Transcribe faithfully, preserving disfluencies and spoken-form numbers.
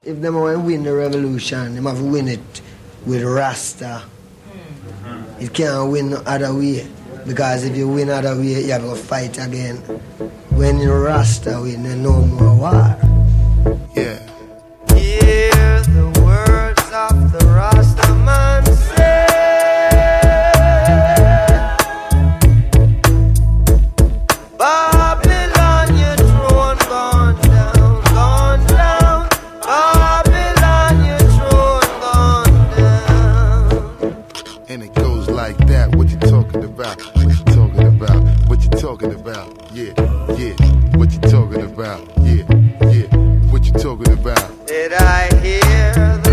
If them want to win the revolution, them have to win it with Rasta. Mm-hmm. It can't win no other way. Because if you win other way, you have to fight again. When you Rasta win, there's no more war. Yeah. Hear the words of the Rasta man say. Babylon, your throne gone down, gone down. Babylon, your throne gone down. And it goes like that. What you talking about? What you talking about? What you talking about? Yeah, yeah. What you talking about? Yeah, yeah. What you talking about? Did I hear